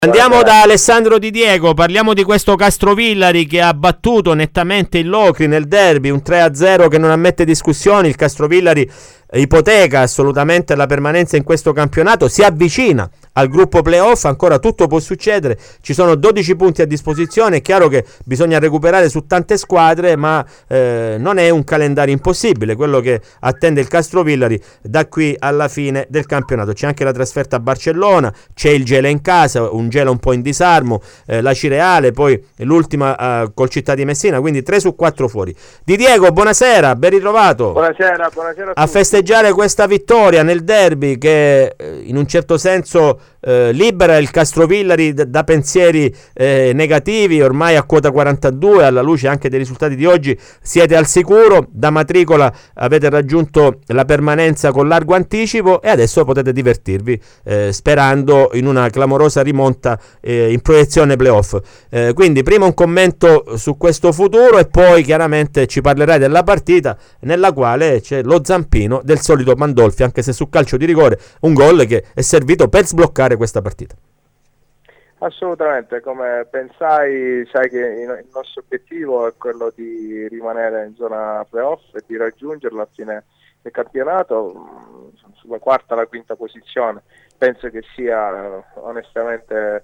Andiamo da Alessandro Di Diego, parliamo di questo Castrovillari che ha battuto nettamente il Locri nel derby, un 3-0 che non ammette discussioni. Il Castrovillari ipoteca assolutamente la permanenza in questo campionato, si avvicina al gruppo playoff, ancora tutto può succedere, ci sono 12 punti a disposizione, è chiaro che bisogna recuperare su tante squadre, ma non è un calendario impossibile quello che attende il Castrovillari da qui alla fine del campionato. C'è anche la trasferta a Barcellona, c'è il Gela in casa, un Gela un po' in disarmo, la Cireale, poi l'ultima col Città di Messina, quindi 3 su 4 fuori. Di Diego, buonasera, ben ritrovato. Buonasera a festeggiare questa vittoria nel derby che in un certo senso libera il Castrovillari da pensieri negativi, ormai a quota 42 alla luce anche dei risultati di oggi siete al sicuro, da matricola avete raggiunto la permanenza con largo anticipo e adesso potete divertirvi sperando in una clamorosa rimonta in proiezione playoff. Quindi prima un commento su questo futuro e poi chiaramente ci parlerai della partita nella quale c'è lo zampino del solito Pandolfi, anche se su calcio di rigore un gol che è servito per sbloccare questa partita. Assolutamente, come pensai, sai che il nostro obiettivo è quello di rimanere in zona playoff e di raggiungerlo a fine del campionato, sulla quarta alla quinta posizione. Penso che sia onestamente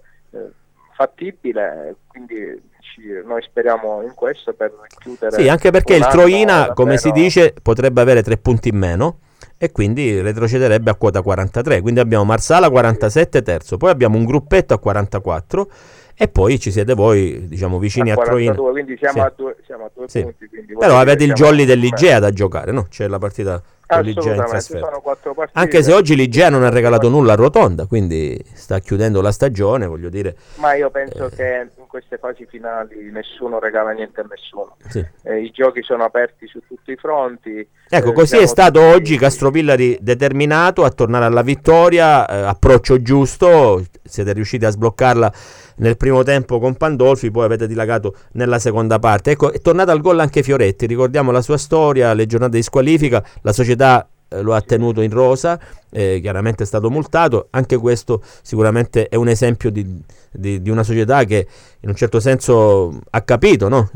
fattibile, quindi noi speriamo in questo per chiudere. Sì, anche perché il Troina, come si dice, potrebbe avere 3 punti in meno e quindi retrocederebbe a quota 43, quindi abbiamo Marsala 47 terzo, poi abbiamo un gruppetto a 44 e poi ci siete voi, diciamo, vicini a 42, Troina, quindi siamo a due sì. punti, quindi però avete il jolly dell'Igea da giocare, no? C'è la partita con l'Igea in trasferta, sono 4 partite, anche se oggi l'Igea non ha regalato nulla a Rotonda, quindi sta chiudendo la stagione, voglio dire. Ma io penso che in queste fasi finali nessuno regala niente a nessuno, sì. I giochi sono aperti su tutti i fronti. Ecco, così è stato oggi Castrovillari determinato a tornare alla vittoria, approccio giusto, siete riusciti a sbloccarla nel primo tempo con Pandolfi, poi avete dilagato nella seconda parte. Ecco, è tornato al gol anche Fioretti, ricordiamo la sua storia, le giornate di squalifica, la società lo ha tenuto in rosa, chiaramente è stato multato, anche questo sicuramente è un esempio di una società che in un certo senso ha capito, no?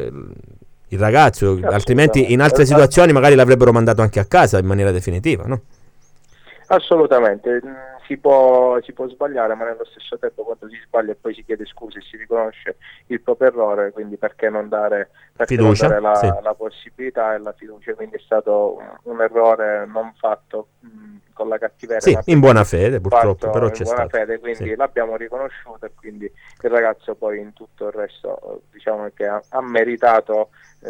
Il ragazzo, altrimenti in altre situazioni magari l'avrebbero mandato anche a casa in maniera definitiva, no? Assolutamente, si può sbagliare, ma nello stesso tempo quando si sbaglia e poi si chiede scusa e si riconosce il proprio errore, quindi perché non dare fiducia, la possibilità e la fiducia, quindi è stato un errore non fatto con la cattiveria, sì, in buona fede purtroppo, però c'è buona stato, fede, quindi sì, l'abbiamo riconosciuto e quindi il ragazzo poi in tutto il resto diciamo che ha meritato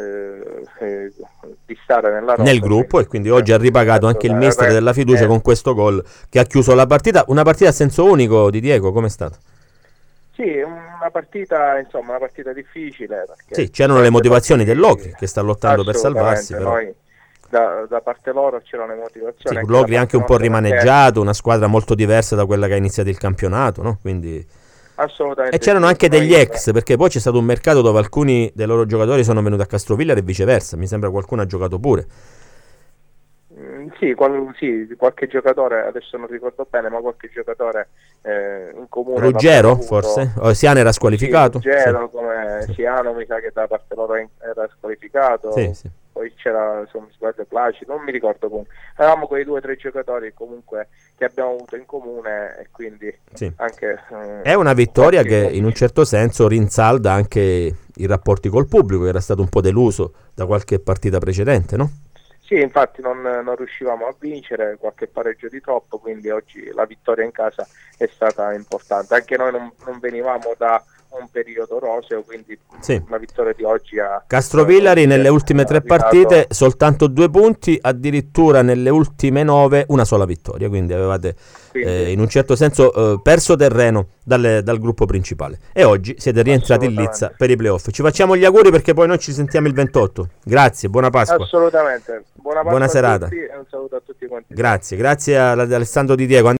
di stare nel gruppo, e quindi oggi ha ripagato anche il mister della fiducia con questo gol che ha chiuso la partita. Una partita a senso unico, Di Diego, com'è stata? Sì, una partita difficile, perché sì, c'erano le motivazioni del Locri che sta lottando per salvarsi, però noi da parte loro c'erano le motivazioni. Sì, Locri anche un po' rimaneggiato, una squadra molto diversa da quella che ha iniziato il campionato, no? Quindi assolutamente. E c'erano anche degli ex, perché poi c'è stato un mercato dove alcuni dei loro giocatori sono venuti a Castrovillari e viceversa, mi sembra qualcuno ha giocato pure. Sì, qualche giocatore, adesso non ricordo bene, ma qualche giocatore in comune. Ruggero forse? O Siano era squalificato? Sì, Ruggero, sì, come sì. Siano mi sa che da parte loro era squalificato. Sì, sì. Poi c'era, se non mi sbaglio, Placido, non mi ricordo comunque. Avevamo quei 2 o 3 giocatori comunque che abbiamo avuto in comune e quindi sì, anche è una vittoria che in un certo senso rinsalda anche i rapporti col pubblico, che era stato un po' deluso da qualche partita precedente, no? Sì, infatti non riuscivamo a vincere, qualche pareggio di troppo, quindi oggi la vittoria in casa è stata importante. Anche noi non venivamo da un periodo roseo, quindi sì, la vittoria di oggi Castrovillari nelle ultime 3 partite soltanto 2 punti, addirittura nelle ultime 9 una sola vittoria, quindi avevate in un certo senso perso terreno dal gruppo principale e oggi siete rientrati in lizza per i playoff. Ci facciamo gli auguri perché poi noi ci sentiamo il 28. Grazie, buona Pasqua. Assolutamente, buona serata. A tutti e un saluto a tutti quanti. Grazie ad Alessandro Di Diego.